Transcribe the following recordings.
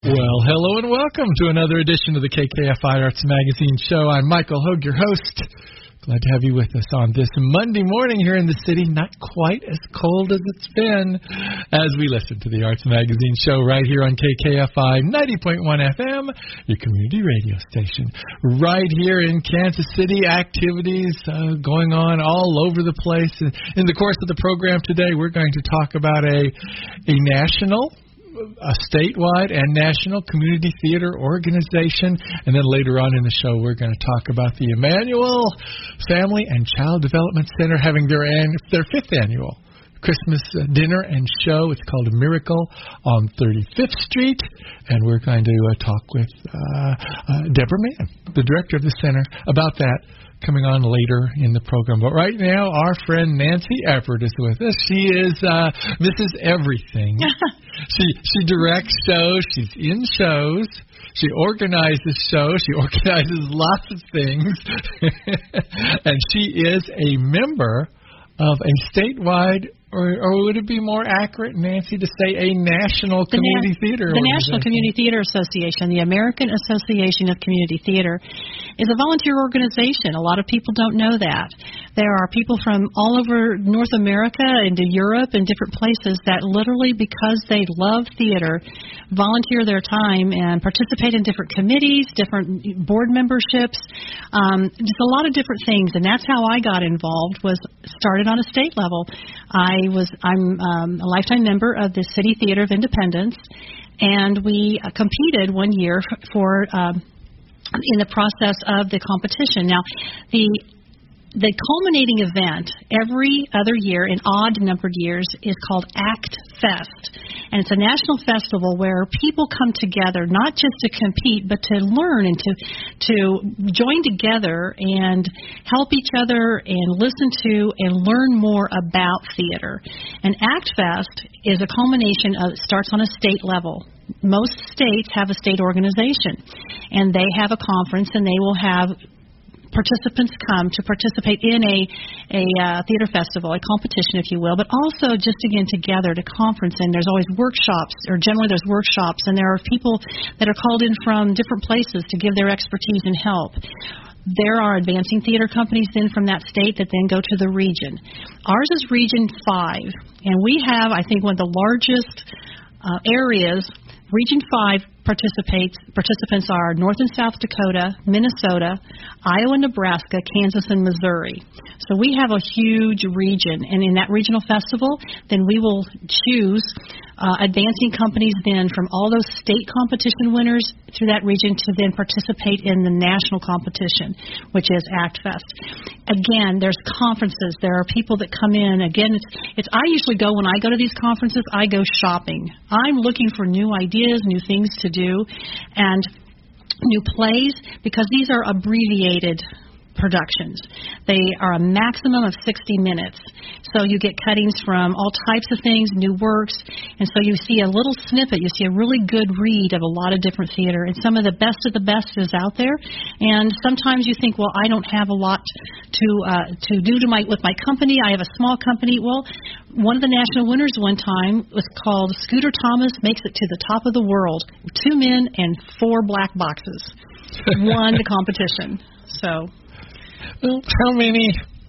Well, hello and welcome to another edition of the KKFI Arts Magazine Show. I'm Michael Hogue, your host. Glad to have you with us on this Monday morning here in the city. Not quite as cold as it's been as we listen to the Arts Magazine Show right here on KKFI 90.1 FM, your community radio station. Right here in Kansas City, activities going on all over the place. In the course of the program today, we're going to talk about a national, a statewide and national community theater organization. And then later on in the show, we're going to talk about the Emmanuel Family and Child Development Center having their fifth annual Christmas dinner and show. It's called A Miracle on 35th Street. And we're going to talk with Deborah Mann, the director of the center, about that, coming on later in the program. But right now, our friend Nancy Eppert is with us. She is Mrs. Everything. She directs shows. She's in shows. She organizes shows. She organizes lots of things. And she is a member of a statewide, or would it be more accurate, Nancy, to say a national community theater organization? The National Community Theater Association, the American Association of Community Theater, is a volunteer organization. A lot of people don't know that. There are people from all over North America and to Europe and different places that literally, because they love theater, volunteer their time and participate in different committees, different board memberships, just a lot of different things. And that's how I got involved, was started on a state level. I'm a lifetime member of the City Theater of Independence, and we competed one year for in the process of the competition. Now, the culminating event every other year in odd-numbered years is called ACT Fest, and it's a national festival where people come together not just to compete, but to learn and to join together and help each other and listen to and learn more about theater. And ACT Fest is a culmination of, it starts on a state level. Most states have a state organization, and they have a conference, and they will have participants come to participate in a theater festival, a competition, if you will, but also just again together to conference. And there's always workshops, or generally there's workshops, and there are people that are called in from different places to give their expertise and help. There are advancing theater companies then from that state that then go to the region. Ours is Region 5, and we have, I think, one of the largest areas. Region 5 participants are North and South Dakota, Minnesota, Iowa, Nebraska, Kansas, and Missouri. So we have a huge region, and in that regional festival, then we will choose advancing companies then from all those state competition winners through that region to then participate in the national competition, which is ACT Fest. Again, there's conferences. There are people that come in. Again, it's I usually go, when I go to these conferences, I go shopping. I'm looking for new ideas, new things to do, and new plays, because these are abbreviated productions. They are a maximum of 60 minutes. So you get cuttings from all types of things, new works, and so you see a little snippet. You see a really good read of a lot of different theater, and some of the best is out there. And sometimes you think, well, I don't have a lot to do with my company. I have a small company. Well, one of the national winners one time was called Scooter Thomas Makes It to the Top of the World. 2 men and 4 black boxes won the competition. So. Well, how many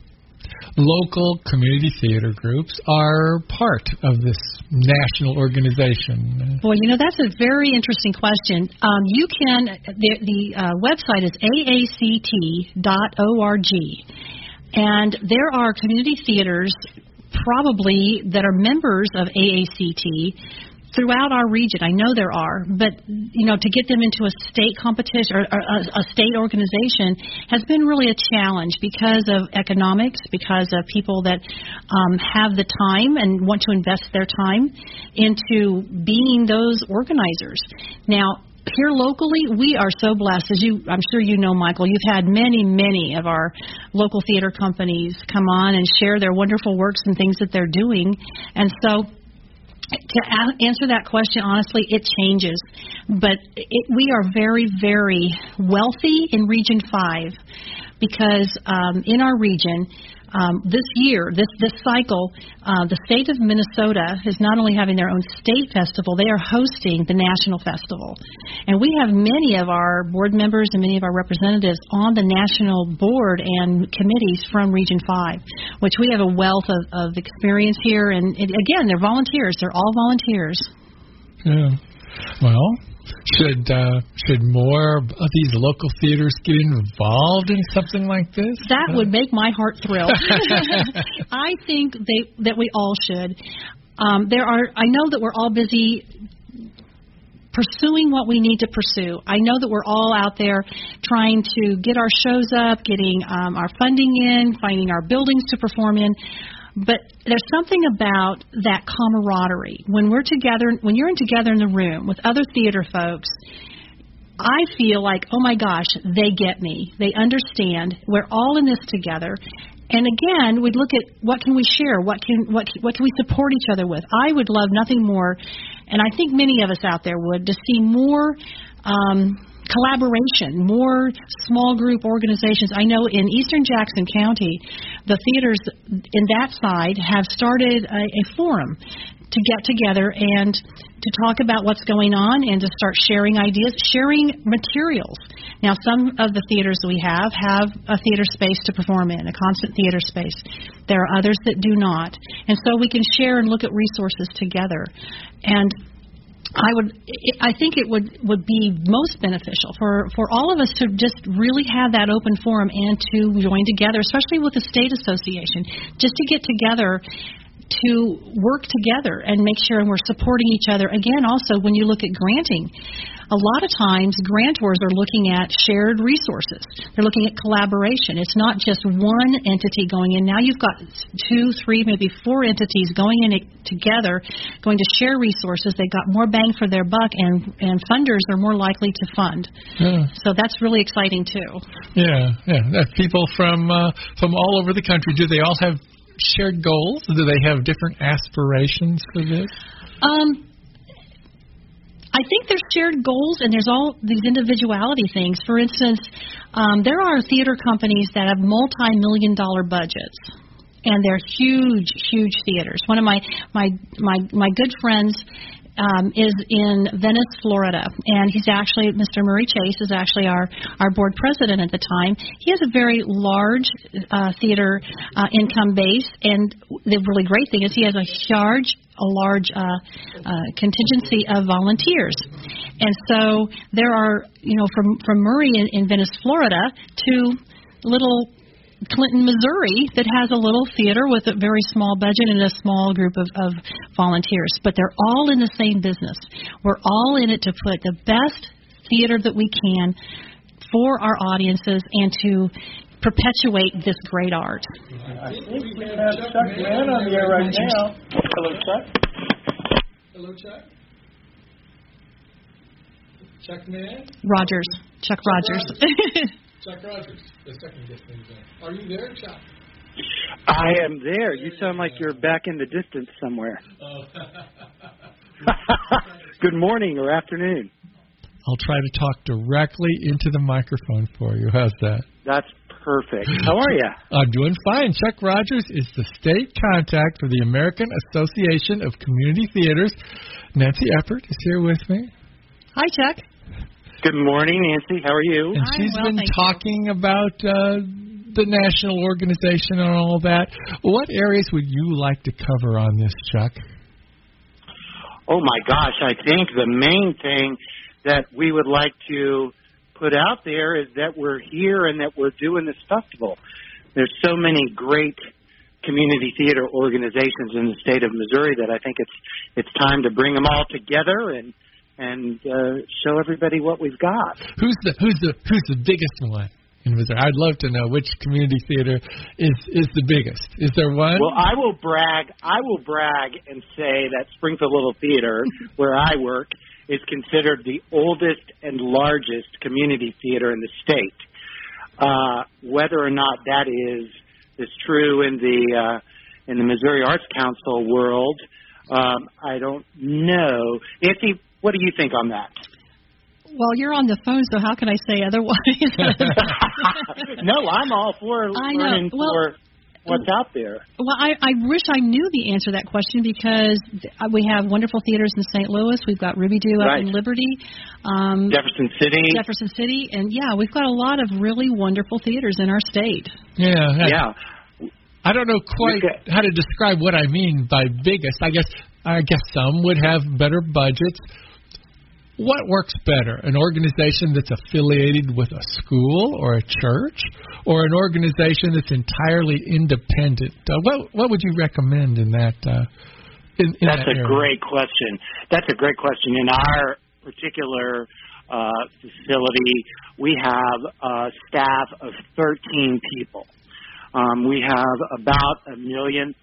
local community theater groups are part of this national organization? Well, that's a very interesting question. You can, the website is aact.org, and there are community theaters probably that are members of AACT throughout our region. I know there are, but to get them into a state competition or a state organization has been really a challenge because of economics, because of people that have the time and want to invest their time into being those organizers. Now, here locally, we are so blessed. I'm sure you know, Michael, you've had many of our local theater companies come on and share their wonderful works and things that they're doing, and so. To answer that question, honestly, it changes. But we are very, very wealthy in Region 5. because in our region, this year, this cycle, the state of Minnesota is not only having their own state festival, they are hosting the national festival. And we have many of our board members and many of our representatives on the national board and committees from Region 5, which we have a wealth of experience here. And again, they're volunteers. They're all volunteers. Yeah. Well, should more of these local theaters get involved in something like this? That would make my heart thrill. I think that we all should. I know that we're all busy pursuing what we need to pursue. I know that we're all out there trying to get our shows up, getting our funding in, finding our buildings to perform in. But there's something about that camaraderie. When we're together, when you're together in the room with other theater folks, I feel like, oh my gosh, they get me. They understand. We're all in this together. And again, we look at what can we share, what can we support each other with. I would love nothing more, and I think many of us out there would, to see more collaboration, more small group organizations. I know in eastern Jackson County, the theaters in that side have started a forum to get together and to talk about what's going on and to start sharing ideas, sharing materials. Now, some of the theaters that we have a theater space to perform in, a constant theater space. There are others that do not. And so we can share and look at resources together. And I think it would be most beneficial for all of us to just really have that open forum and to join together, especially with the state association, just to get together to work together and make sure we're supporting each other. Again, also, when you look at granting, a lot of times grantors are looking at shared resources. They're looking at collaboration. It's not just one entity going in. Now you've got 2, 3, maybe 4 entities going in together, going to share resources. They've got more bang for their buck, and funders are more likely to fund. Yeah. So that's really exciting, too. Yeah. People from all over the country, do they all have shared goals? Do they have different aspirations for this? I think there's shared goals, and there's all these individuality things. For instance, there are theater companies that have multi-million-dollar budgets, and they're huge, huge theaters. One of my good friends is in Venice, Florida, and he's actually, Mr. Murray Chase is actually our board president at the time. He has a very large theater income base, and the really great thing is he has a large contingency of volunteers. And so there are, from Murray in Venice, Florida, to little Clinton, Missouri, that has a little theater with a very small budget and a small group of volunteers. But they're all in the same business. We're all in it to put the best theater that we can for our audiences and to perpetuate this great art. I think we have Chuck Mann on the air right now. Hello, Chuck. Hello, Chuck. Chuck Mann? Rogers. Chuck Rogers. Chuck Rogers, the second guest thing. Are you there, Chuck? I am there. You sound like you're back in the distance somewhere. Good morning or afternoon. I'll try to talk directly into the microphone for you. How's that? That's perfect. How are you? I'm doing fine. Chuck Rogers is the state contact for the American Association of Community Theaters. Nancy Eppert is here with me. Hi, Chuck. Good morning, Nancy. How are you? And she's been talking about the national organization and all that. What areas would you like to cover on this, Chuck? Oh, my gosh. I think the main thing that we would like to put out there is that we're here and that we're doing this festival. There's so many great community theater organizations in the state of Missouri that I think it's time to bring them all together and show everybody what we've got. Who's the biggest one in Missouri? I'd love to know which community theater is the biggest. Is there one? Well, I will brag and say that Springfield Little Theater, where I work, is considered the oldest and largest community theater in the state. Whether or not that is true in the Missouri Arts Council world, I don't know. Nancy, what do you think on that? Well, you're on the phone, so how can I say otherwise? No, I'm all for learning for what's out there. Well, I wish I knew the answer to that question because we have wonderful theaters in St. Louis. We've got Ruby Doo up in Liberty. Jefferson City. And, we've got a lot of really wonderful theaters in our state. Yeah. I don't know quite how to describe what I mean by biggest. I guess some would have better budgets. What works better, an organization that's affiliated with a school or a church, or an organization that's entirely independent? What would you recommend in that? That's a great question. That's a great question. In our particular facility, we have a staff of 13 people. We have about $1.5 million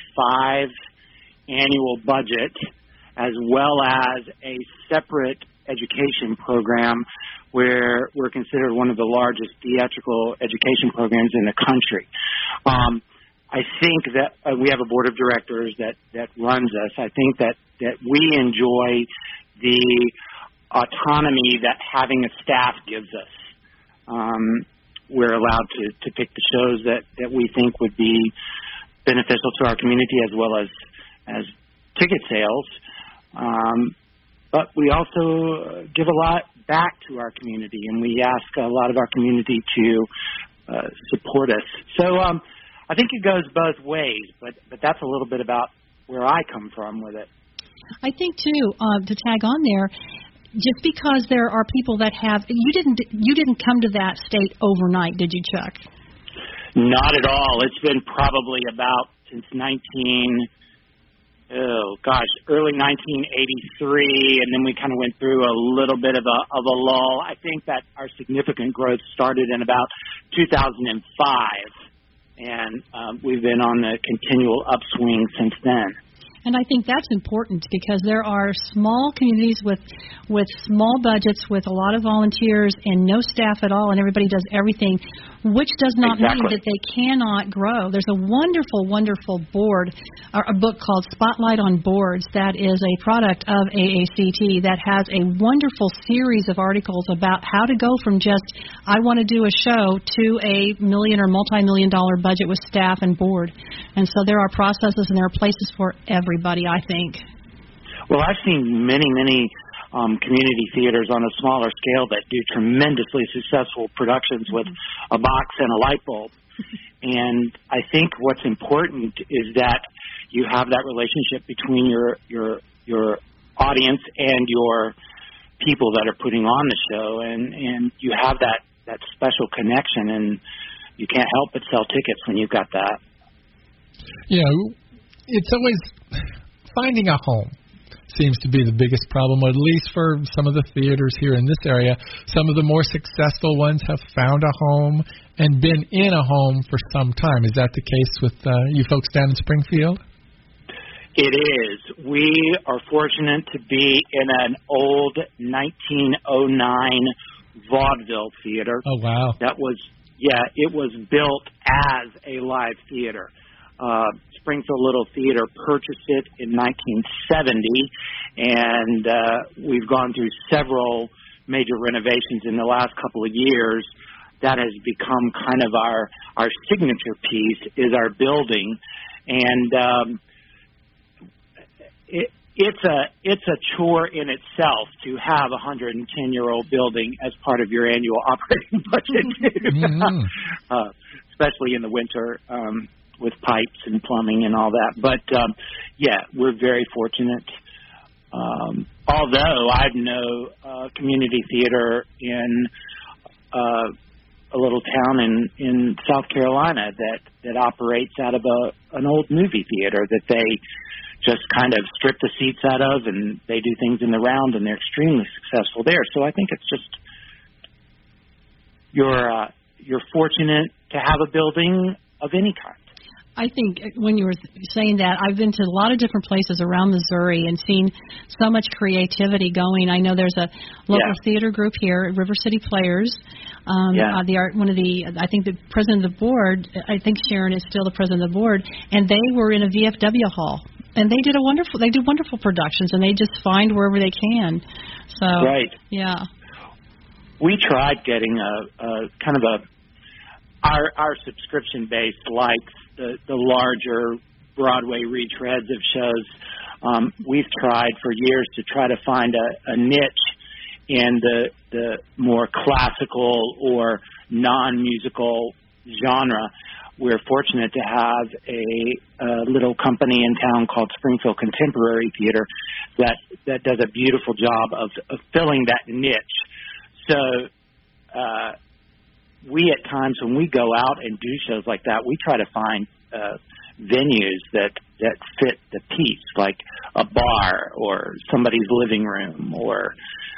annual budget, as well as a separate education program where we're considered one of the largest theatrical education programs in the country. I think that we have a board of directors that runs us. I think that we enjoy the autonomy that having a staff gives us. We're allowed to pick the shows that we think would be beneficial to our community as well as ticket sales. But we also give a lot back to our community, and we ask a lot of our community to support us. So I think it goes both ways, but that's a little bit about where I come from with it. I think, too, to tag on there, just because there are people that have, you didn't come to that state overnight, did you, Chuck? Not at all. It's been probably about since early 1983, and then we kind of went through a little bit of a lull. I think that our significant growth started in about 2005, and we've been on a continual upswing since then. And I think that's important because there are small communities with small budgets, with a lot of volunteers and no staff at all, and everybody does everything, which does not mean that they cannot grow. There's a wonderful, wonderful board, or a book called Spotlight on Boards that is a product of AACT that has a wonderful series of articles about how to go from just, I want to do a show, to a million or multi-million-dollar budget with staff and board. And so there are processes and there are places for everybody, I think. Well, I've seen many community theaters on a smaller scale that do tremendously successful productions with a box and a light bulb. And I think what's important is that you have that relationship between your audience and your people that are putting on the show, and you have that special connection, and you can't help but sell tickets when you've got that. You know, it's always finding a home seems to be the biggest problem, at least for some of the theaters here in this area. Some of the more successful ones have found a home and been in a home for some time. Is that the case with you folks down in Springfield? It is. We are fortunate to be in an old 1909 vaudeville theater. Oh, wow. It was built as a live theater. Springfield Little Theater purchased it in 1970, and we've gone through several major renovations in the last couple of years. That has become kind of our signature piece, is our building, and it's a chore in itself to have a 110-year-old building as part of your annual operating budget, especially in the winter. With pipes and plumbing and all that. But, we're very fortunate. Although I know community theater in a little town in South Carolina that operates out of an old movie theater that they just kind of strip the seats out of, and they do things in the round, and they're extremely successful there. So I think it's just you're fortunate to have a building of any kind. I think when you were saying that, I've been to a lot of different places around Missouri and seen so much creativity going. I know there's a local theater group here, River City Players. I think the president of the board, I think Sharon is still the president of the board, and they were in a VFW hall. And they do wonderful productions, and they just find wherever they can. So, right. Yeah. we tried getting a kind of our subscription base likes the larger Broadway retreads of shows. We've tried for years to try to find a niche in the more classical or non-musical genre. We're fortunate to have a little company in town called Springfield Contemporary Theater that does a beautiful job of filling that niche. So we at times when we go out and do shows like that, we try to find venues that fit the piece, like a bar or somebody's living room or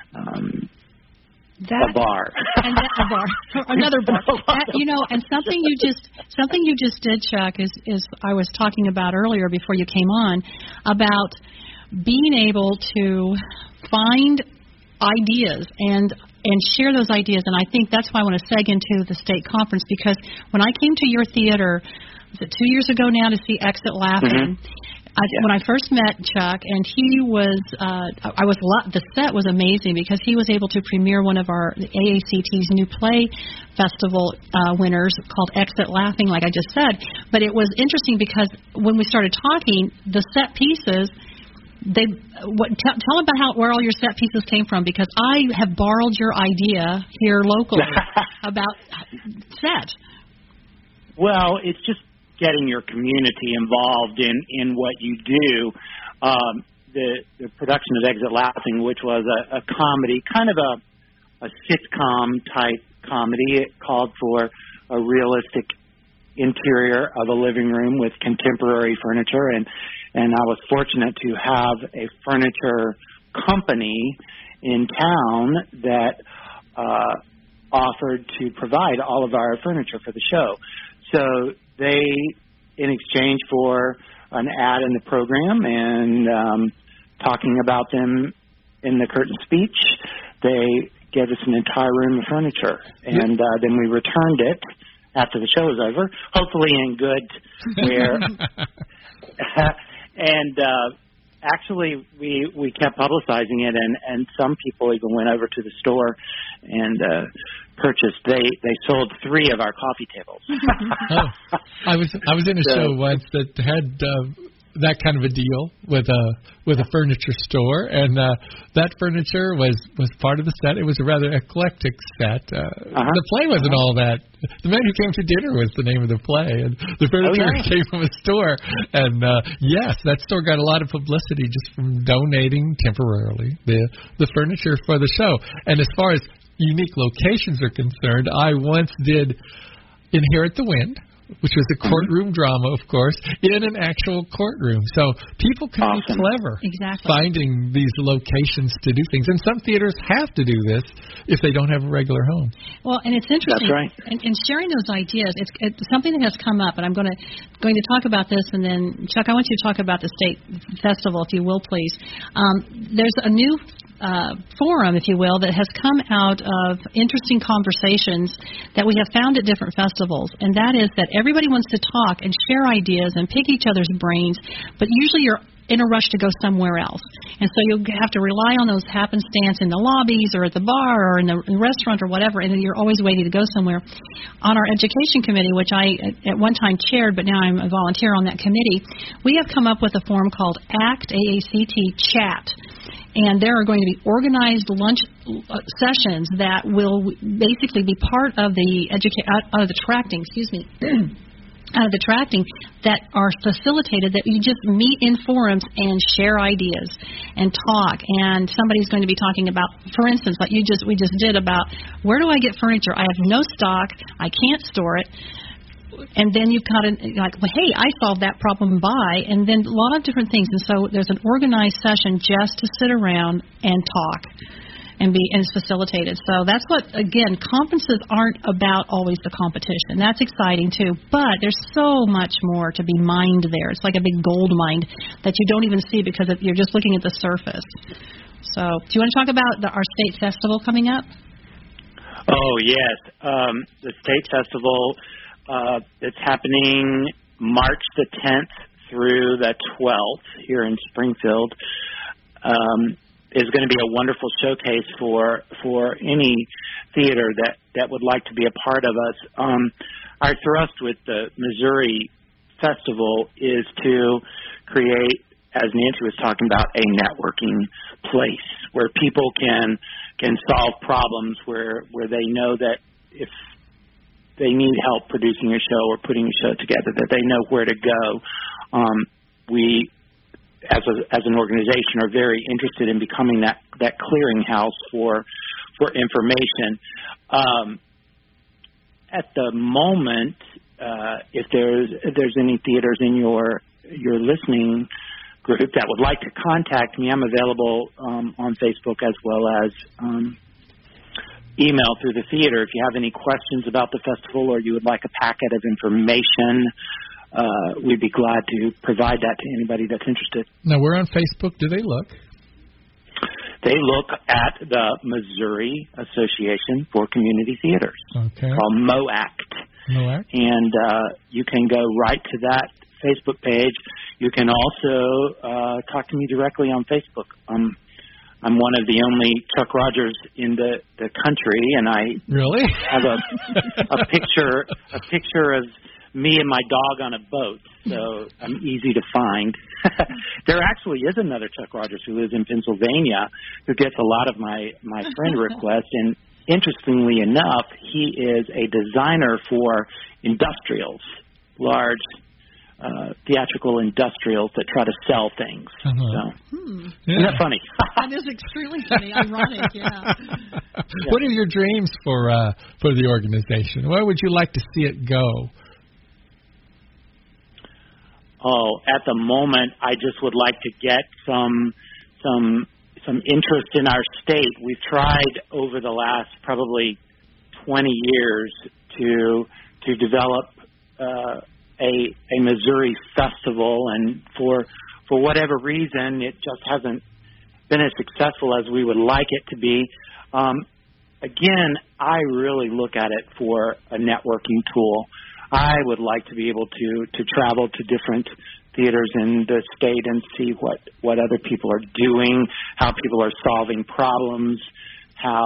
a bar. And a bar. Another bar. And something you just did, Chuck, is I was talking about earlier before you came on about being able to find ideas and share those ideas. And I think that's why I want to seg into the state conference, because when I came to your theater, was it 2 years ago now, to see Exit Laughing, when I first met Chuck, and he was, the set was amazing because he was able to premiere one of the AACT's new play festival winners called Exit Laughing, like I just said. But it was interesting because when we started talking, the set pieces, tell about where all your set pieces came from, because I have borrowed your idea here locally about set. Well, it's just getting your community involved in what you do. The production of Exit Laughing, which was a comedy, kind of a sitcom type comedy, it called for a realistic interior of a living room with contemporary furniture, and I was fortunate to have a furniture company in town that offered to provide all of our furniture for the show. So they, in exchange for an ad in the program and talking about them in the curtain speech, they gave us an entire room of furniture. And then we returned it after the show was over, hopefully in good wear. And actually, we kept publicizing it, and some people even went over to the store and purchased. They sold 3 of our coffee tables. I was in a show once that had that kind of a deal with a furniture store, and that furniture was part of the set. It was a rather eclectic set. The play wasn't all that. The Man Who Came to Dinner was the name of the play, and the furniture came from a store. And yes, that store got a lot of publicity just from donating temporarily the furniture for the show. And as far as unique locations are concerned, I once did Inherit the Wind, which was a courtroom drama, of course, in an actual courtroom. So people can be clever finding these locations to do things. And some theaters have to do this if they don't have a regular home. Well, and it's interesting. That's right. And sharing those ideas, it's something that has come up, and I'm going to talk about this, and then, Chuck, I want you to talk about the state festival, if you will, please. There's a new forum, if you will, that has come out of interesting conversations that we have found at different festivals, and that is that everybody wants to talk and share ideas and pick each other's brains, but usually you're in a rush to go somewhere else. And so you'll have to rely on those happenstance in the lobbies or at the bar or in the restaurant or whatever, and then you're always waiting to go somewhere. On our education committee, which I at one time chaired, but now I'm a volunteer on that committee, we have come up with a forum called ACT, A-A-C-T, Chat. And there are going to be organized lunch sessions that will basically be part of the tracting that are facilitated, that you just meet in forums and share ideas and talk. And somebody's going to be talking about, for instance, like we just did about, where do I get furniture? I have no stock. I can't store it. And then you've got well, hey, I solved that problem by, and then a lot of different things. And so there's an organized session just to sit around and talk and it's facilitated. So that's what, again, conferences aren't about always the competition. That's exciting too, but there's so much more to be mined there. It's like a big gold mine that you don't even see because you're just looking at the surface. So do you want to talk about our state festival coming up? Oh, yes. The state festival, it's happening March the 10th through the 12th here in Springfield. is going to be a wonderful showcase for any theater that would like to be a part of us. Our thrust with the Missouri Festival is to create, as Nancy was talking about, a networking place where people can solve problems, where they know that if they need help producing a show or putting a show together, that they know where to go. We, as an organization, are very interested in becoming that clearinghouse for information. At the moment, if there's any theaters in your listening group that would like to contact me, I'm available on Facebook as well as email through the theater. If you have any questions about the festival or you would like a packet of information, we'd be glad to provide that to anybody that's interested. Now, we're on Facebook. Do they look? They look at the Missouri Association for Community Theaters, called MOACT. MOACT. And you can go right to that Facebook page. You can also talk to me directly on Facebook. I'm one of the only Chuck Rogers in the country, and I really have a picture of me and my dog on a boat, so I'm easy to find. There actually is another Chuck Rogers who lives in Pennsylvania who gets a lot of my friend requests, and interestingly enough, he is a designer for industrials, large theatrical industrials that try to sell things. So, Isn't that funny? That is extremely funny, ironic, yeah. What are your dreams for the organization? Where would you like to see it go? Oh, at the moment, I just would like to get some interest in our state. We've tried over the last probably 20 years to develop a Missouri festival, and for whatever reason, it just hasn't been as successful as we would like it to be. Again, I really look at it for a networking tool. I would like to be able to travel to different theaters in the state and see what other people are doing, how people are solving problems, how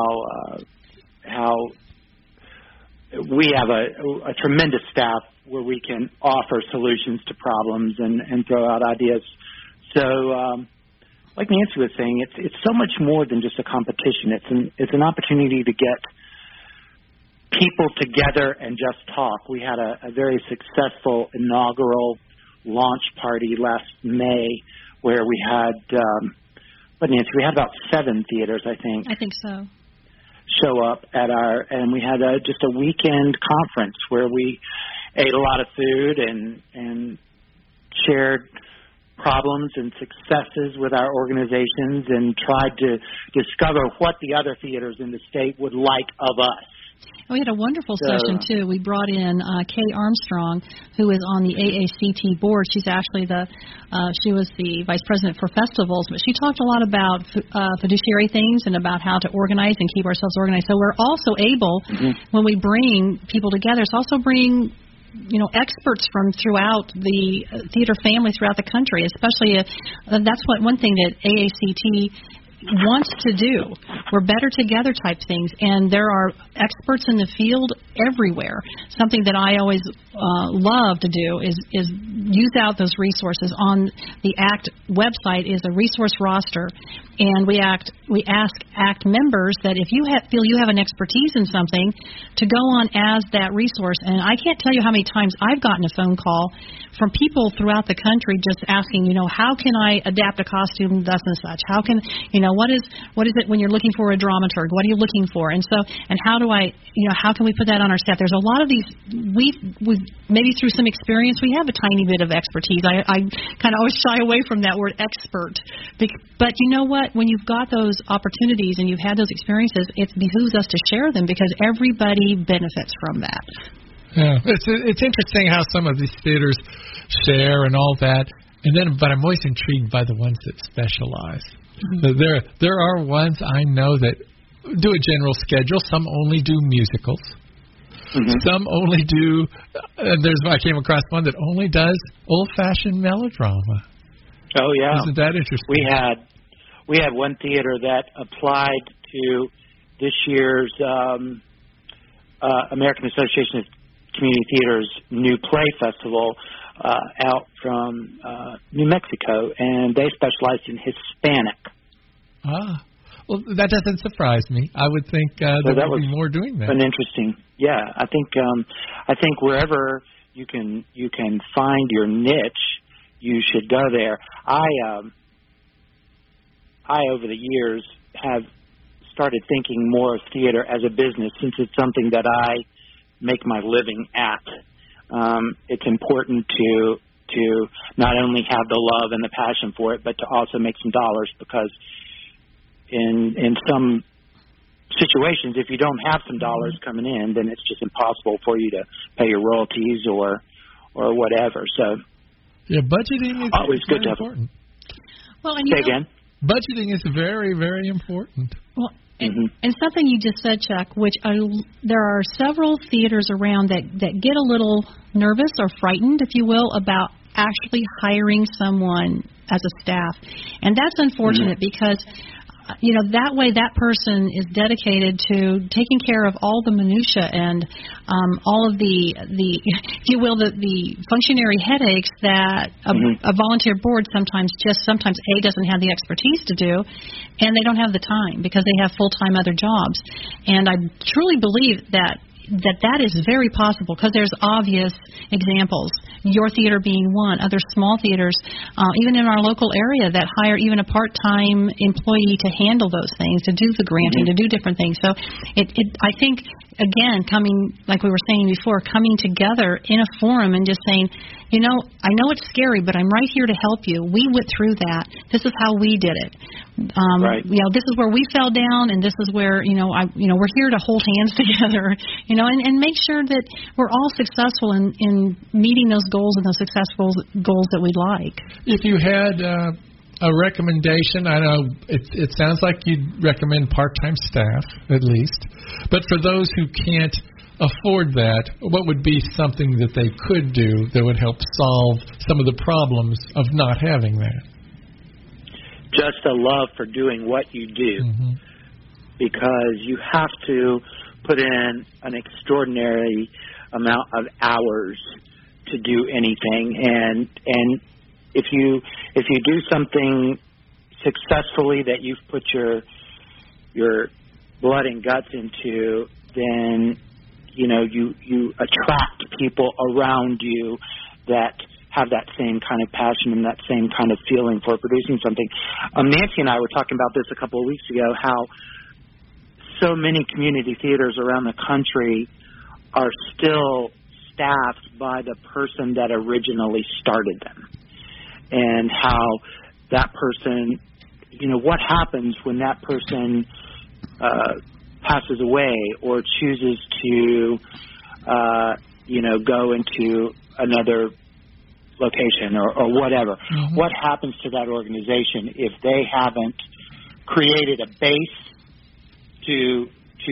we have a tremendous staff where we can offer solutions to problems and throw out ideas. So, like Nancy was saying, it's so much more than just a competition. It's an opportunity to get people together and just talk. We had a very successful inaugural launch party last May where we had, Nancy, we had about 7 theaters, I think. I think so. Show up and we had just a weekend conference where we ate a lot of food and shared problems and successes with our organizations and tried to discover what the other theaters in the state would like of us. We had a wonderful session, too. We brought in Kay Armstrong, who is on the AACT board. She's actually she was the vice president for festivals, but she talked a lot about fiduciary things and about how to organize and keep ourselves organized. So we're also able, when we bring people together, it's also bring experts from throughout the theater family throughout the country, especially that's one thing that AACT wants to do. We're better together type things, and there are experts in the field everywhere. Something that I always love to do is use out those resources. On the ACT website is a resource roster, and we ask ACT members that if you feel you have an expertise in something, to go on as that resource. And I can't tell you how many times I've gotten a phone call from people throughout the country just asking, how can I adapt a costume thus and such? How can, what is it when you're looking for a dramaturg? What are you looking for? And how do I, how can we put that on our staff? There's a lot of these, we've maybe through some experience, we have a tiny bit of expertise. I kind of always shy away from that word expert. But you know what? When you've got those opportunities and you've had those experiences, it behooves us to share them because everybody benefits from that. Yeah, it's interesting how some of these theaters share and all that, but I'm always intrigued by the ones that specialize. Mm-hmm. There are ones I know that do a general schedule. Some only do musicals. Mm-hmm. Some only do. I came across one that only does old-fashioned melodrama. Oh yeah, isn't that interesting? we had one theater that applied to this year's American Association of Community Theaters new play festival out from New Mexico, and they specialized in Hispanic. Ah, well, that doesn't surprise me. I would think there would be more doing that. An interesting, yeah. I think wherever you can find your niche, you should go there. I over the years have started thinking more of theater as a business, since it's something that I make my living at. It's important to not only have the love and the passion for it, but to also make some dollars, because in some situations, if you don't have some dollars coming in, then it's just impossible for you to pay your royalties or whatever. So yeah, budgeting is always good to important. Well, and say again. Budgeting is very, very important. Well, and something you just said, Chuck, which there are several theaters around that get a little nervous or frightened, if you will, about actually hiring someone as a staff. And that's unfortunate because, that way that person is dedicated to taking care of all the minutia and all of the if you will, the functionary headaches that a volunteer board sometimes doesn't have the expertise to do, and they don't have the time because they have full-time other jobs. And I truly believe that is very possible, because there's obvious examples, your theater being one, other small theaters, even in our local area, that hire even a part-time employee to handle those things, to do the granting, to do different things. So I think, again, coming, like we were saying before, coming together in a forum and just saying, I know it's scary, but I'm right here to help you. We went through that. This is how we did it. Right. This is where we fell down, and this is where, we're here to hold hands together, and make sure that we're all successful in meeting those goals and those successful goals that we'd like. If you had a recommendation, I know it sounds like you'd recommend part-time staff, at least, but for those who can't afford that, what would be something that they could do that would help solve some of the problems of not having that? Just a love for doing what you do, because you have to put in an extraordinary amount of hours to do anything, and if you do something successfully that you've put your blood and guts into, then you attract people around you that have that same kind of passion and that same kind of feeling for producing something. Nancy and I were talking about this a couple of weeks ago, how so many community theaters around the country are still staffed by the person that originally started them, and how that person, what happens when that person passes away or chooses to, go into another location or whatever. What happens to that organization if they haven't created a base to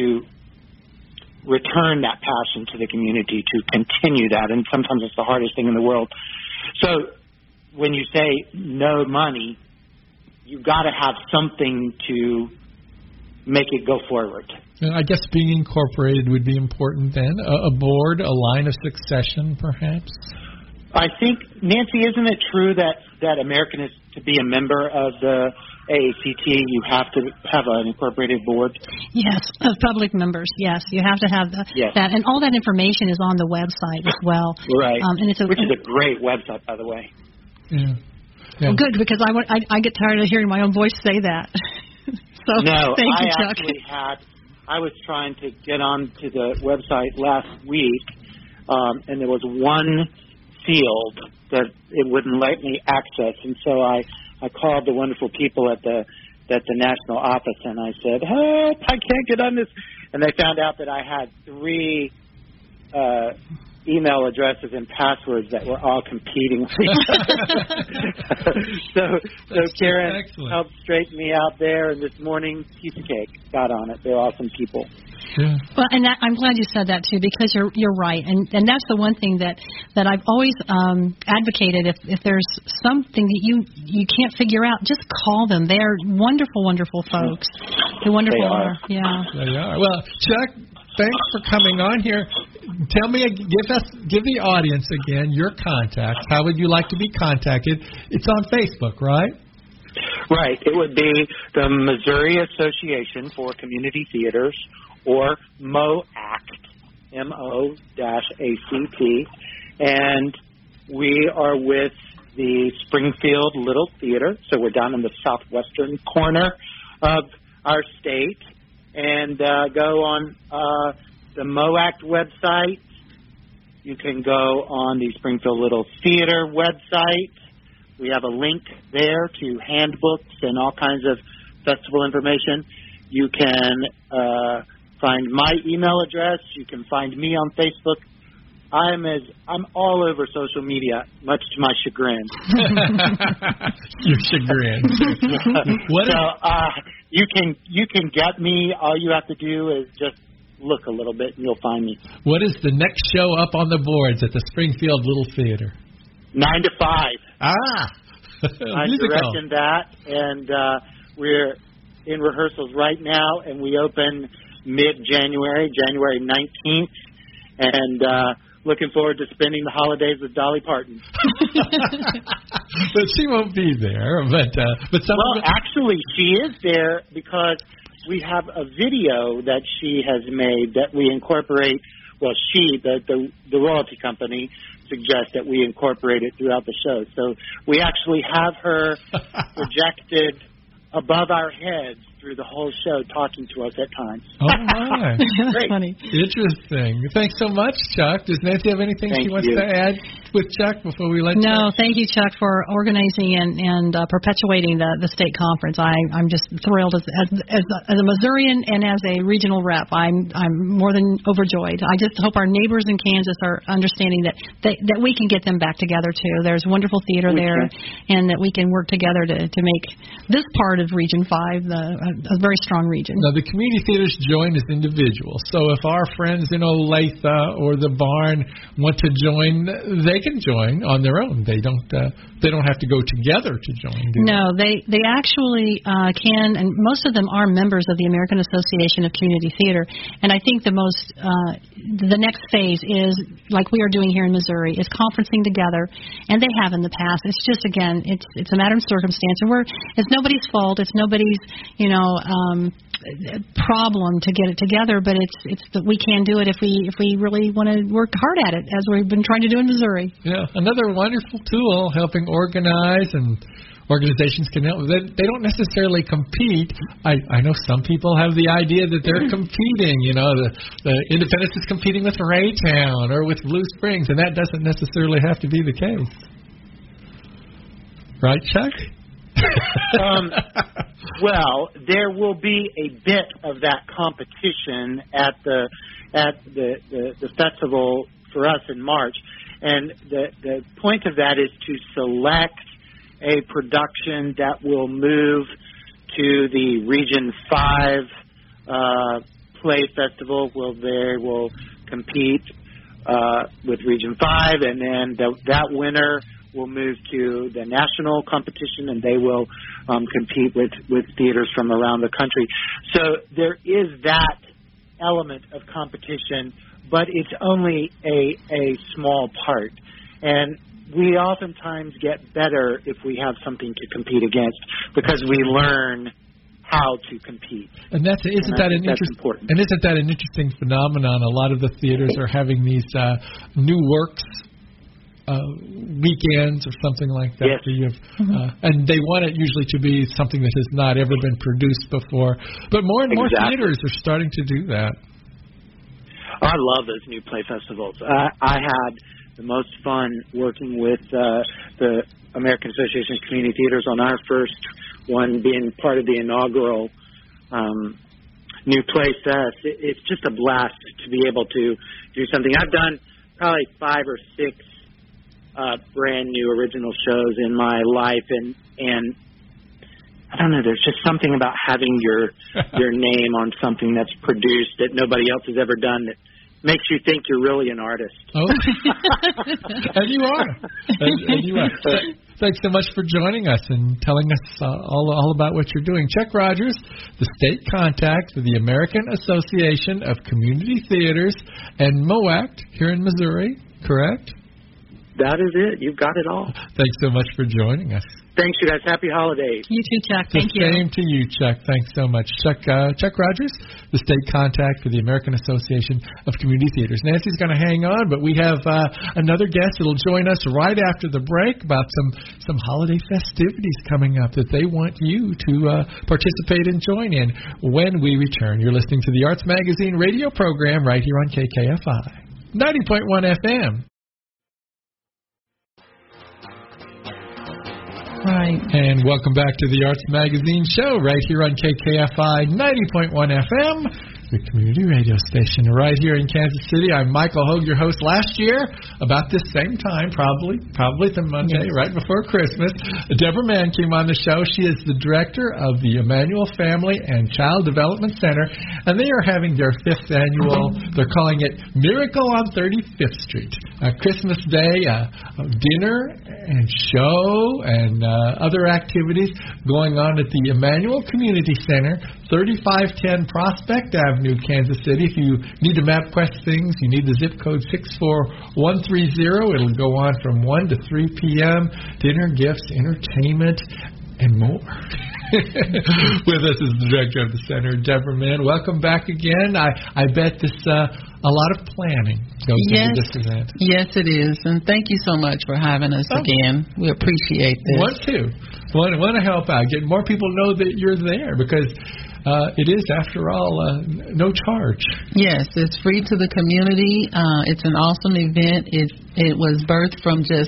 return that passion to the community, to continue that? And sometimes it's the hardest thing in the world. So when you say no money, you've got to have something to make it go forward. I guess being incorporated would be important then. A board, a line of succession, perhaps? I think, Nancy, isn't it true that American is to be a member of the AACT, you have to have an incorporated board? Yes, of public members, yes. You have to have that. And all that information is on the website as well. Right, and which is a great website, by the way. Yeah. Well, good, because I get tired of hearing my own voice say that. So thank you, Chuck. I was trying to get onto the website last week, and there was one field that it wouldn't let me access, and so I called the wonderful people at the national office, and I said, "Help! I can't get on this." And they found out that I had 3 email addresses and passwords that were all competing with each other. so Karen helped straighten me out there, and this morning, piece of cake, got on it. They're awesome people. Yeah. Well, and I'm glad you said that too, because you're right, and that's the one thing that I've always advocated. If there's something that you can't figure out, just call them. They are wonderful, wonderful folks. They're wonderful. They are. Yeah. They are. Well, Chuck, thanks for coming on here. Tell me, give the audience again your contacts. How would you like to be contacted? It's on Facebook, right? Right. It would be the Missouri Association for Community Theaters, or MOACT, M-O-A-C-T, and we are with the Springfield Little Theater, so we're down in the southwestern corner of our state, and go on the MOACT website. You can go on the Springfield Little Theater website. We have a link there to handbooks and all kinds of festival information. You can find my email address. You can find me on Facebook. I'm all over social media, much to my chagrin. Your chagrin. You can get me. All you have to do is just look a little bit, and you'll find me. What is the next show up on the boards at the Springfield Little Theater? 9 to 5. I'm Musical. directing that, and we're in rehearsals right now, and we open mid-January, January 19th, and looking forward to spending the holidays with Dolly Parton. But she won't be there. But actually, she is there because we have a video that she has made that we incorporate. Well, the royalty company, suggests that we incorporate it throughout the show. So we actually have her projected above our heads through the whole show, talking to us at times. Oh, my. That's funny. Interesting. Thanks so much, Chuck. Does Nancy have anything she wants to add with Chuck before we let you No, thank you, Chuck, for organizing and perpetuating the state conference. I'm just thrilled as a Missourian and as a regional rep. I'm more than overjoyed. I just hope our neighbors in Kansas are understanding that we can get them back together, too. There's wonderful theater there, and that we can work together to make this part of Region 5 a very strong region. Now, the community theaters join as individuals. So if our friends in Olathe or the Barn want to join, they can join on their own. They don't have to go together to join. No, they actually can, and most of them are members of the American Association of Community Theater. And I think the next phase is, like we are doing here in Missouri, is conferencing together, and they have in the past. It's just, again, it's a matter of circumstance, and it's nobody's fault. It's nobody's problem to get it together, but it's that we can do it if we really want to work hard at it, as we've been trying to do in Missouri. Yeah, another wonderful tool helping organize, and organizations can help. They don't necessarily compete. I know some people have the idea that they're competing. You know, the Independence is competing with Raytown or with Blue Springs, and that doesn't necessarily have to be the case. Right, Chuck? Well, there will be a bit of that competition at the festival for us in March, and the point of that is to select a production that will move to the Region 5 Play Festival. They will compete with Region 5, and then that winner will move to the national competition, and they will compete with theaters from around the country. So there is that element of competition, but it's only a small part. And we oftentimes get better if we have something to compete against, because we learn how to compete. And isn't that an interesting phenomenon? A lot of the theaters are having these new works weekends or something like that. Yes. And they want it usually to be something that has not ever been produced before. But more and more theaters are starting to do that. I love those new play festivals. I had the most fun working with the American Association of Community Theaters on our first one, being part of the inaugural new play fest. It's just a blast to be able to do something. I've done probably 5 or 6 brand new original shows in my life, and I don't know, there's just something about having your name on something that's produced that nobody else has ever done that makes you think you're really an artist. Oh, and you are. And you are. Thanks so much for joining us and telling us all about what you're doing. Chuck Rogers, the state contact for the American Association of Community Theaters and MOACT here in Missouri, correct? That is it. You've got it all. Thanks so much for joining us. Thanks, you guys. Happy holidays. You too, Chuck. Thank you. Same to you, Chuck. Thanks so much. Chuck Rogers, the state contact for the American Association of Community Theaters. Nancy's going to hang on, but we have another guest that will join us right after the break about some holiday festivities coming up that they want you to participate and join in when we return. You're listening to the Arts Magazine radio program right here on KKFI 90.1 FM. Right. And welcome back to the Arts Magazine show right here on KKFI 90.1 FM, the community radio station right here in Kansas City. I'm Michael Hogue, your host. Last year, about this same time, probably the Monday, right before Christmas, Deborah Mann came on the show. She is the director of the Emmanuel Family and Child Development Center, and they are having their 5th annual, they're calling it Miracle on 35th Street. Christmas Day, dinner and show and other activities going on at the Emmanuel Community Center, 3510 Prospect Avenue, Kansas City. If you need to MapQuest things, you need the zip code 64130. It'll go on from 1 to 3 p.m. Dinner, gifts, entertainment, and more. With us is the director of the center, Deborah Mann. Welcome back again. I bet this a lot of planning goes into this event. Yes, it is. And thank you so much for having us again. We appreciate this. Want to help out, get more people to know that you're there, because it is, after all, no charge. Yes, it's free to the community. It's an awesome event. It was birthed from just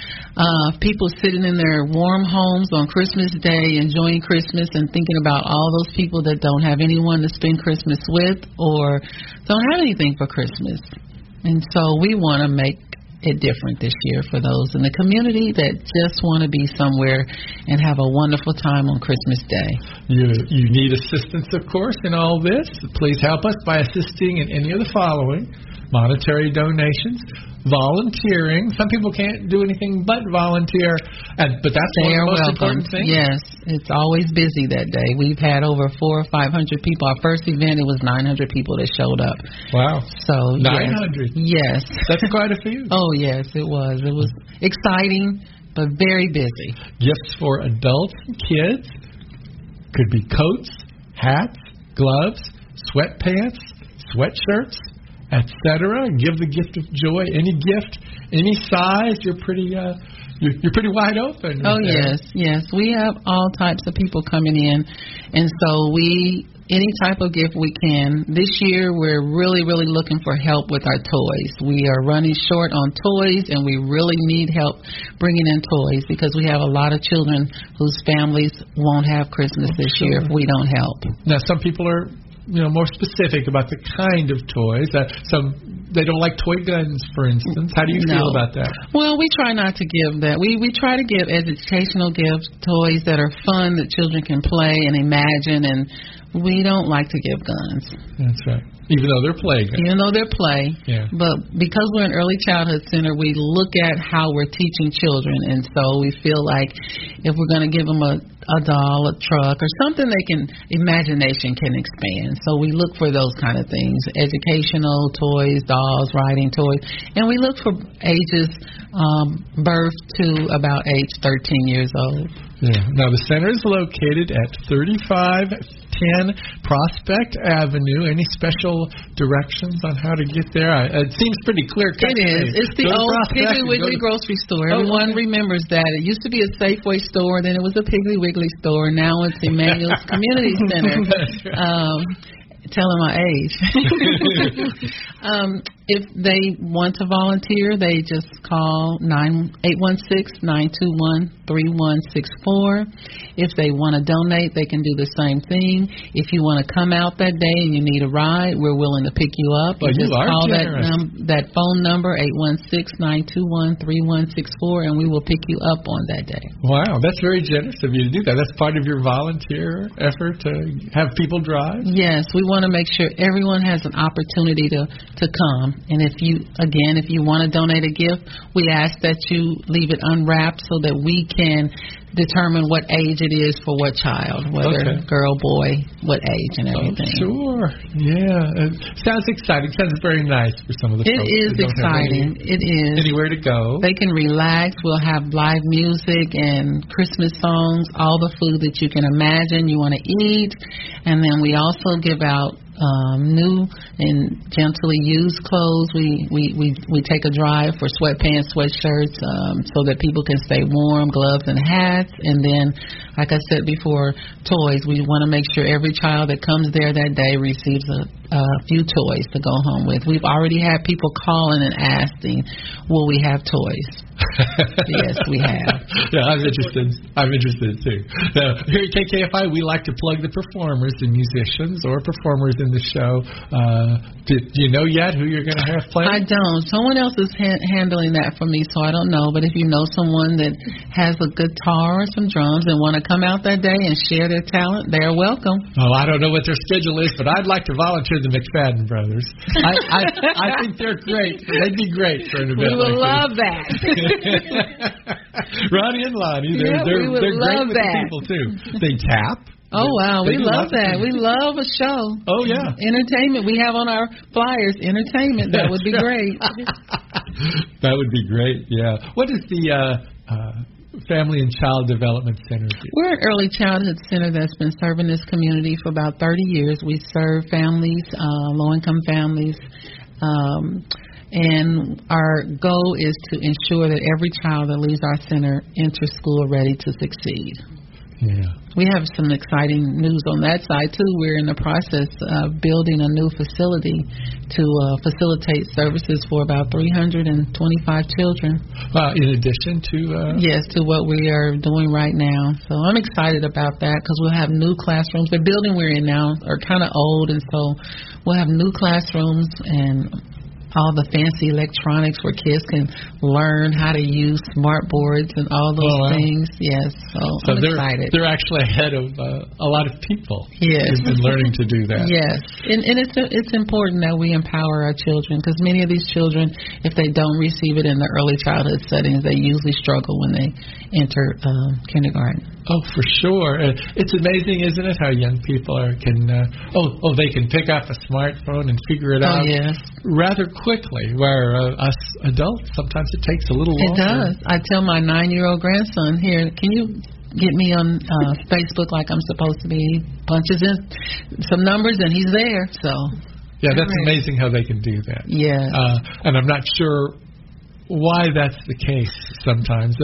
people sitting in their warm homes on Christmas Day, enjoying Christmas and thinking about all those people that don't have anyone to spend Christmas with or don't have anything for Christmas. And so we want to make it different this year for those in the community that just want to be somewhere and have a wonderful time on Christmas Day. You need assistance, of course, in all this. Please help us by assisting in any of the following: monetary donations, volunteering. Some people can't do anything but volunteer, but that's one of the most important things. Yes, it's always busy that day. We've had over 400 or 500 people. Our first event, it was 900 people that showed up. Wow. So 900. Yes. That's quite a few. Oh, yes, it was. It was exciting, but very busy. Gifts for adults and kids. Could be coats, hats, gloves, sweatpants, sweatshirts, etc. Give the gift of joy. Any gift, any size. You're pretty wide open. Oh yes. We have all types of people coming in, and so any type of gift we can. This year we're really looking for help with our toys. We are running short on toys, and we really need help bringing in toys because we have a lot of children whose families won't have Christmas this year if we don't help. Now, some people are more specific about the kind of toys. They don't like toy guns, for instance. How do you feel about that? Well, we try not to give that. We try to give educational gifts, toys that are fun that children can play and imagine, and we don't like to give guns. That's right. Even though they're play. Even though they're play. Yeah. But because we're an early childhood center, we look at how we're teaching children, and so we feel like if we're going to give them a doll, a truck, or something imagination can expand. So we look for those kind of things, educational toys, dolls, writing toys, and we look for ages birth to about age 13 years old. Yeah. Now, the center is located at 3510 Prospect Avenue. Any special directions on how to get there? It seems pretty clear. It is. It's the old Piggly Wiggly grocery store. Everyone remembers that. It used to be a Safeway store, then it was a Piggly Wiggly store. Now it's Emmanuel's Community Center. telling my age. If they want to volunteer, they just call 816-921-3164. If they want to donate, they can do the same thing. If you want to come out that day and you need a ride, we're willing to pick you up. Well, just call generous. that phone number, 816-921-3164, and we will pick you up on that day. Wow, that's very generous of you to do that. That's part of your volunteer effort to have people drive? Yes, we want to make sure everyone has an opportunity to come. And if you want to donate a gift, we ask that you leave it unwrapped so that we can determine what age it is for what child, whether girl, boy, what age and everything. Oh, sure. Yeah. Sounds exciting. Sounds very nice for some of the folks. It is exciting. It is. Anywhere to go. They can relax. We'll have live music and Christmas songs, all the food that you can imagine you want to eat. And then we also give out new and gently used clothes. We take a drive for sweatpants, sweatshirts, so that people can stay warm, gloves and hats. And then, like I said before, toys. We want to make sure every child that comes there that day receives a few toys to go home with. We've already had people calling and asking, will we have toys? Yes, we have. Yeah, I'm interested too. Now, here at KKFI, we like to plug the performers, the musicians or performers in the show. Do you know yet who you're going to have playing? I don't. Someone else is handling that for me, so I don't know. But if you know someone that has a guitar or some drums and want to come out that day and share their talent, they're welcome. Oh, I don't know what their schedule is, but I'd like to volunteer the McFadden brothers. I think they're great. They'd be great for an event. We would love that. Ronnie and Lonnie, they're great with the people too. They tap. Oh, wow. We love that. We love a show. Oh, yeah. Entertainment. We have on our flyers, entertainment. That would be great. That would be great, yeah. What is the Family and Child Development Center do? We're an early childhood center that's been serving this community for about 30 years. We serve families, low-income families, and our goal is to ensure that every child that leaves our center enters school ready to succeed. Yeah. We have some exciting news on that side, too. We're in the process of building a new facility to facilitate services for about 325 children. In addition to... Yes, to what we are doing right now. So I'm excited about that because we'll have new classrooms. The building we're in now are kind of old, and so we'll have new classrooms and all the fancy electronics where kids can learn how to use smart boards and all those things. Yes, so I'm excited. They're actually ahead of a lot of people. Yes, in learning to do that. Yes, and it's important that we empower our children because many of these children, if they don't receive it in the early childhood settings, they usually struggle when they enter kindergarten. Oh, for sure. It's amazing, isn't it, how young people can they can pick up a smartphone and figure it out rather quickly, where us adults, sometimes it takes a little longer. It does. I tell my 9-year-old grandson, here, can you get me on Facebook like I'm supposed to be? He punches in some numbers and he's there. So yeah, that's amazing how they can do that. Yeah. And I'm not sure why that's the case sometimes.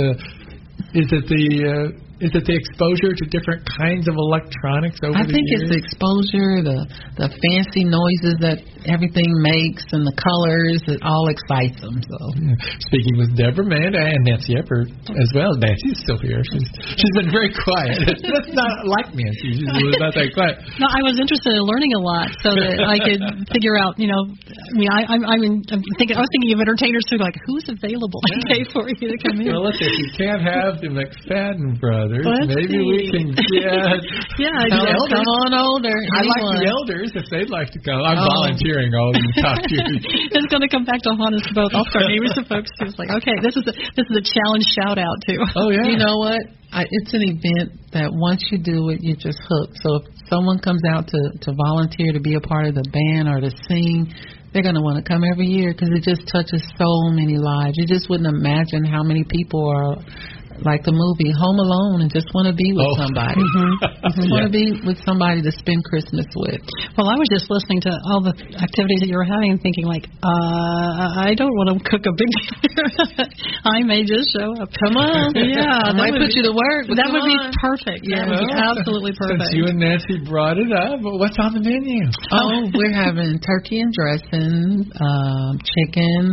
Is it the exposure to different kinds of electronics over the years? I think it's the exposure, the fancy noises that everything makes, and the colors. It all excites them. So, speaking with Deborah Manda and Nancy Eppert as well. Nancy's still here. She's been very quiet. That's not like Nancy. She's not that quiet. No, I was interested in learning a lot so that I could figure out. I was thinking of entertainers too. Like, who's available to pay for you to come in? Well, listen, if you can't have the McFadden brothers, maybe we can get come on older. I like the elders if they'd like to come. I'm volunteering all the time. It's going to come back to haunt us both. I'll start naming some folks too. It's like, okay, this is a challenge shout out too. Oh yeah. You know what? It's an event that once you do it, you just hook. So if someone comes out to volunteer to be a part of the band or to sing, they're going to want to come every year because it just touches so many lives. You just wouldn't imagine how many people are like the movie Home Alone and just want to be with somebody. Just want to be with somebody to spend Christmas with. Well, I was just listening to all the activities that you were having and thinking, like, I don't want to cook a big dinner. I may just show up. Come on. Yeah. I might put you to work. That would be perfect. Yeah, that would be absolutely perfect. Since you and Nancy brought it up, what's on the menu? Oh, we're having turkey and dressing, chicken,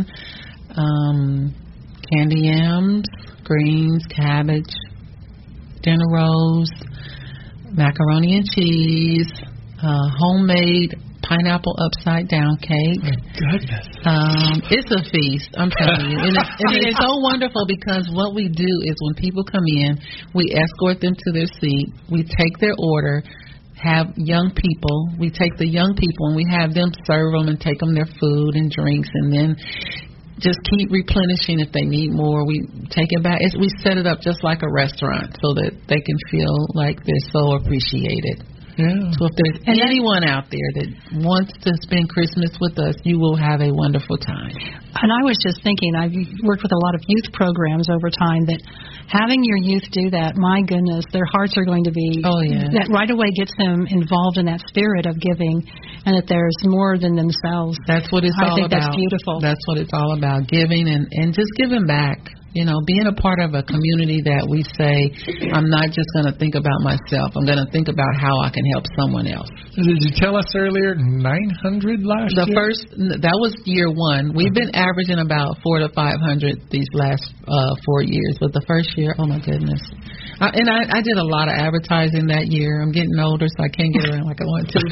candy yams, greens, cabbage, dinner rolls, macaroni and cheese, homemade pineapple upside down cake. My goodness. It's a feast, I'm telling you. And it's so wonderful because what we do is when people come in, we escort them to their seat, we take their order, have young people, we take the young people and we have them serve them and take them their food and drinks, and then just keep replenishing if they need more. We take it back. We set it up just like a restaurant so that they can feel like they're so appreciated. Yeah. So if there's anyone out there that wants to spend Christmas with us, you will have a wonderful time. And I was just thinking, I've worked with a lot of youth programs over time, that having your youth do that, my goodness, their hearts are going to be, that right away gets them involved in that spirit of giving, and that there's more than themselves. That's what it's all about. I think that's beautiful. That's what it's all about, giving and just giving back. You know, being a part of a community that we say, I'm not just going to think about myself. I'm going to think about how I can help someone else. Did you tell us earlier 900 last year? That was year one. We've been averaging about 400 to 500 these last 4 years. But the first year, oh, my goodness. I did a lot of advertising that year. I'm getting older, so I can't get around like I want to.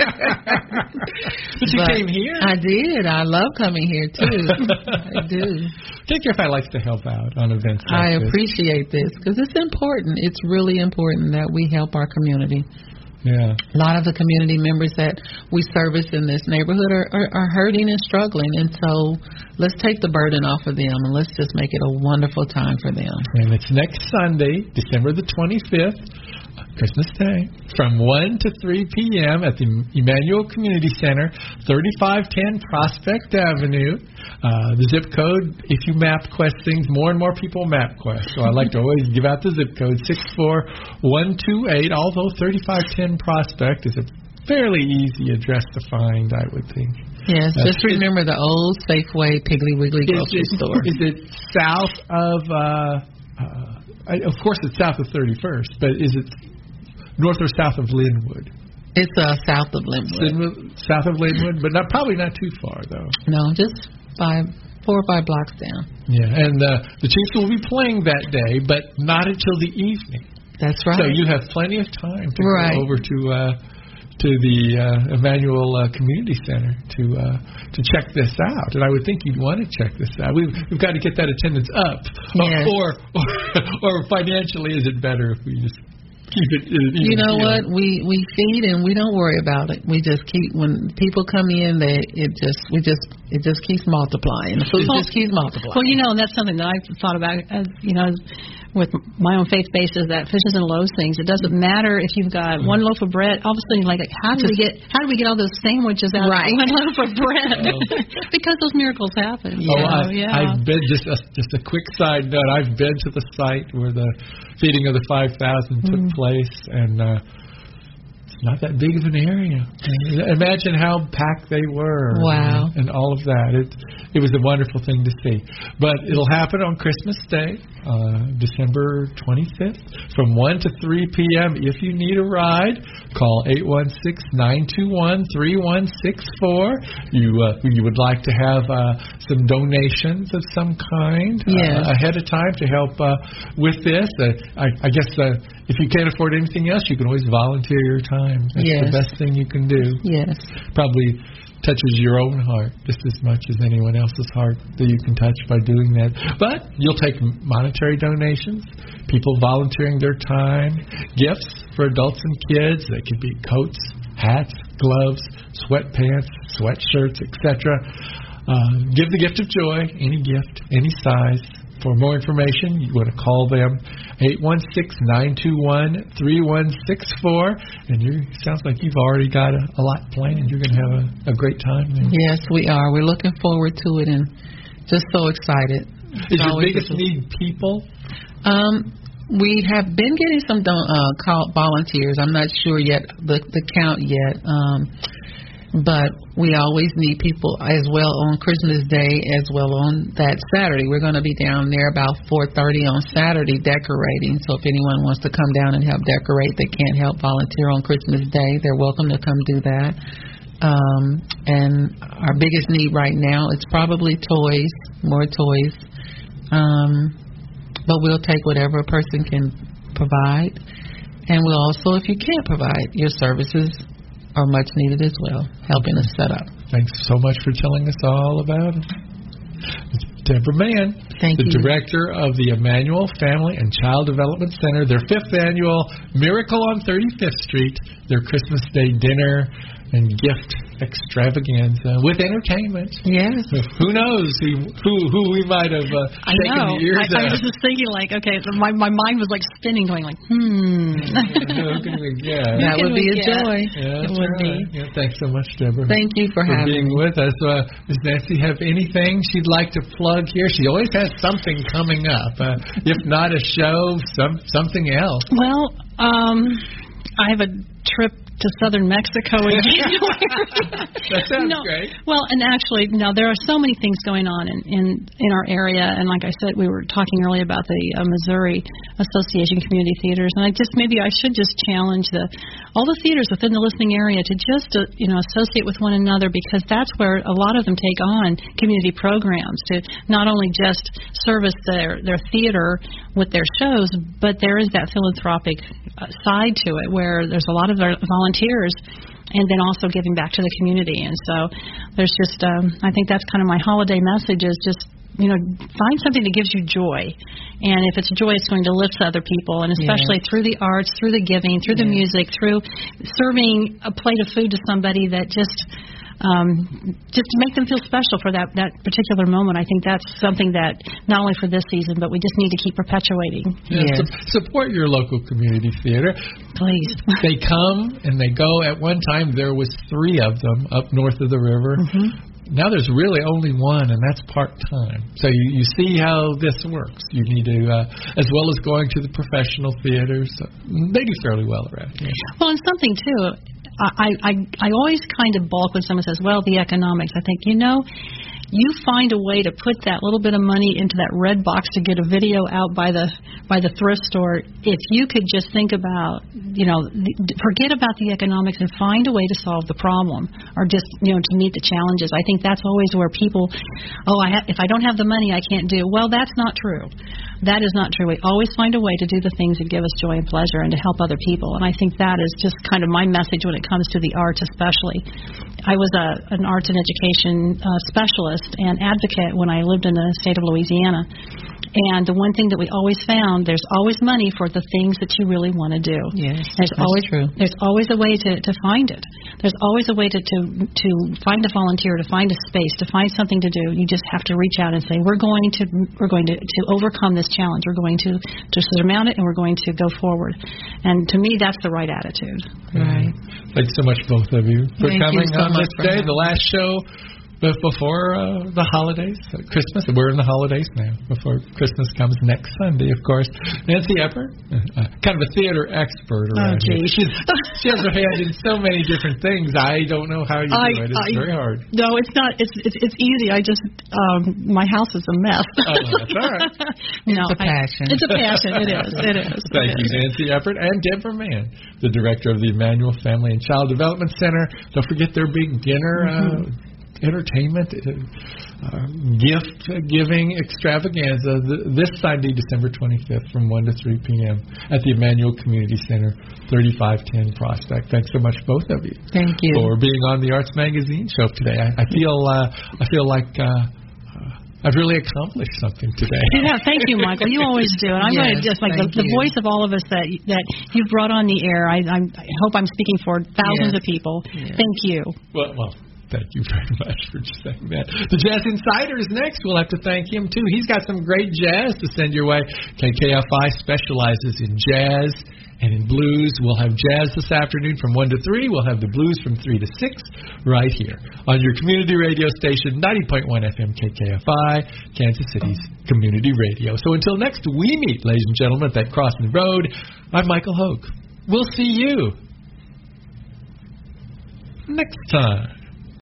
But you came here? I did. I love coming here, too. I do. KKFI likes to help out on events like I appreciate this because it's important. It's really important that we help our community. Yeah. A lot of the community members that we service in this neighborhood are hurting and struggling, and so let's take the burden off of them and let's just make it a wonderful time for them. And it's next Sunday, December the 25th, Christmas Day, from 1 to 3 p.m. at the Emmanuel Community Center, 3510 Prospect Avenue. The zip code, if you MapQuest things, more and more people MapQuest. So I like to always give out the zip code, 64128, although 3510 Prospect is a fairly easy address to find, I would think. Yes, just remember the old Safeway Piggly Wiggly grocery store. Is it south of, of course it's south of 31st, but is it north or south of Linwood? It's south of Linwood. South of Linwood, but probably not too far, though. No, just 4 or 5 blocks down. Yeah, and the Chiefs will be playing that day, but not until the evening. That's right. So you have plenty of time to go over to the Emmanuel Community Center to check this out. And I would think you'd want to check this out. We've got to get that attendance up. Yes. Or financially, is it better if we just keep it even? You know what? We feed and we don't worry about it. We just keep, when people come in, it just keeps multiplying. The food just keeps multiplying. Well, and that's something that I've thought about, with my own faith base, is that fishes and loaves things. It doesn't matter if you've got one loaf of bread. All of a sudden, like, how do we get all those sandwiches out of one loaf of bread? Because those miracles happen. I've been just a quick side note. I've been to the site where the feeding of the 5,000 took place, and it's not that big of an area. Imagine how packed they were. Wow. And all of that. It was a wonderful thing to see. But it'll happen on Christmas Day, December 25th, from 1 to 3 p.m. If you need a ride, call 816-921-3164. You would like to have some donations of some kind ahead of time to help with this. I guess if you can't afford anything else, you can always volunteer your time. That's the best thing you can do. Yes. Probably touches your own heart just as much as anyone else's heart that you can touch by doing that. But you'll take monetary donations, people volunteering their time, gifts for adults and kids. They could be coats, hats, gloves, sweatpants, sweatshirts, etc. Give the gift of joy, any gift, any size. For more information, you want to call them, 816-921-3164. And sounds like you've already got a lot planned. You're going to have a great time there. Yes, we are. We're looking forward to it and just so excited. Is your biggest need people? We have been getting some volunteers. I'm not sure yet the count yet, but we always need people as well on Christmas Day as well on that Saturday. We're going to be down there about 4:30 on Saturday decorating. So if anyone wants to come down and help decorate, they can't help volunteer on Christmas Day. They're welcome to come do that. And our biggest need right now is probably toys, more toys. But we'll take whatever a person can provide. And we'll also, if you can't provide, your services are much needed as well, helping us set up. Thanks so much for telling us all about it. It's Deborah Mann, the director of the Emmanuel Family and Child Development Center, their 5th annual Miracle on 35th Street, their Christmas Day dinner and gift extravaganza with entertainment. Yes. Who knows who we might have taken the ears I was just thinking, like, okay, so my mind was like spinning, going like, Who can we get? That would be a joy. Yeah, it would be. Yeah, thanks so much, Deborah. Thank you for having being me. with us. Does Nancy have anything she'd like to plug here? She always has something coming up. If not a show, something else. Well, I have a trip to southern Mexico in January. That sounds great. Well, and actually, there are so many things going on in our area. And like I said, we were talking earlier about the Missouri Association Community Theaters, and maybe I should just challenge all the theaters within the listening area to just associate with one another, because that's where a lot of them take on community programs to not only just service their theater with their shows, but there is that philanthropic side to it where there's a lot of volunteers and then also giving back to the community. And so there's just I think that's kind of my holiday message, is just find something that gives you joy. And if it's joy, it's going to lift other people, and especially through the arts, through the giving, through the music, through serving a plate of food to somebody that just to make them feel special for that particular moment. I think that's something that not only for this season, but we just need to keep perpetuating. Yeah. Support your local community theater. Please. They come and they go. At one time, there was 3 of them up north of the river. Mm-hmm. Now there's really only one, and that's part-time. So you see how this works. You need to, as well as going to the professional theaters, they do fairly well around here. Well, and something, too, I always kind of balk when someone says, well, the economics. I think, you find a way to put that little bit of money into that red box to get a video out by the thrift store. If you could just think about, forget about the economics and find a way to solve the problem, or just, to meet the challenges. I think that's always where people, if I don't have the money, I can't do. Well, that's not true. That is not true. We always find a way to do the things that give us joy and pleasure and to help other people. And I think that is just kind of my message when it comes to the arts, especially. I was an arts and education specialist and advocate when I lived in the state of Louisiana. And the one thing that we always found, there's always money for the things that you really want to do. Yes, that's true. There's always a way to find it. There's always a way to find a volunteer, to find a space, to find something to do. You just have to reach out and say, we're going to overcome this challenge. We're going to surmount it, and we're going to go forward. And to me, that's the right attitude. Right. Thanks so much, both of you, for coming on this day, the last show before the holidays, Christmas. We're in the holidays now, before Christmas comes next Sunday, of course. Nancy Eppert, kind of a theater expert around here. She has her hand in so many different things. I don't know how you do it. It's very hard. No, it's not. It's easy. I just, my house is a mess. Oh, that's all right. It's a passion. It's a passion. It is. Thank you, Nancy Eppert, and Deborah Mann, the director of the Emmanuel Family and Child Development Center. Don't forget their big dinner. Entertainment, gift giving extravaganza this Sunday, December 25th from 1 to 3 p.m. at the Emmanuel Community Center, 3510 Prospect. Thanks so much, both of you. Thank you for being on the Arts Magazine show today. I feel like I've really accomplished something today. Yeah, thank you, Michael. You always do. And I'm going to just the voice of all of us that you've brought on the air. I hope I'm speaking for thousands of people. Yes. Thank you. Well. Thank you very much for saying that. The Jazz Insider is next. We'll have to thank him, too. He's got some great jazz to send your way. KKFI specializes in jazz and in blues. We'll have jazz this afternoon from 1 to 3. We'll have the blues from 3 to 6 right here on your community radio station, 90.1 FM KKFI, Kansas City's community radio. So until next we meet, ladies and gentlemen, at that crossing road, I'm Michael Hogue. We'll see you next time.